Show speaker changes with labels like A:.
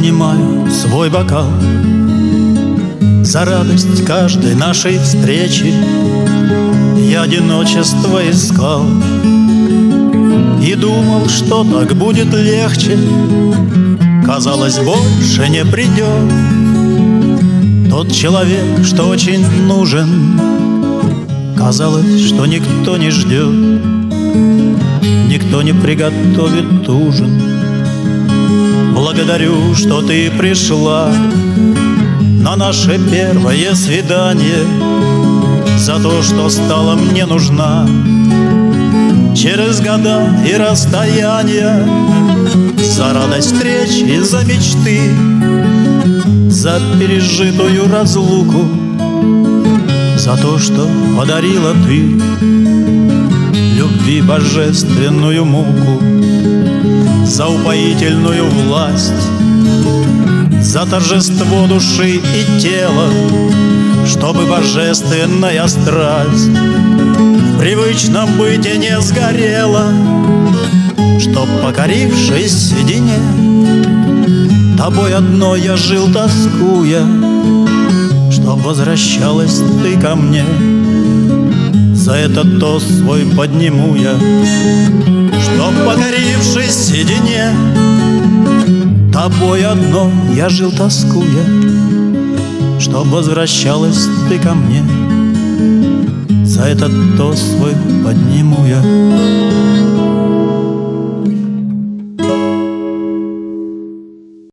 A: поднимаю свой бокал за радость каждой нашей встречи. Я одиночество искал и думал, что так будет легче. Казалось, больше не придет тот человек, что очень нужен. Казалось, что никто не ждет, никто не приготовит ужин. Благодарю, что ты пришла на наше первое свидание, за то, что стала мне нужна через года и расстояния, за радость встречи, за мечты, за пережитую разлуку, за то, что подарила ты любви божественную муку, за упоительную власть, за торжество души и тела, чтобы божественная страсть в привычном быте не сгорела, чтоб, покорившись седине, тобой одной я жил, тоскуя, чтоб возвращалась ты ко мне. За этот тост свой подниму я, чтоб, покорившись седине, тобой одной я жил, тоскуя, чтоб возвращалась ты ко мне. За этот тост свой подниму я.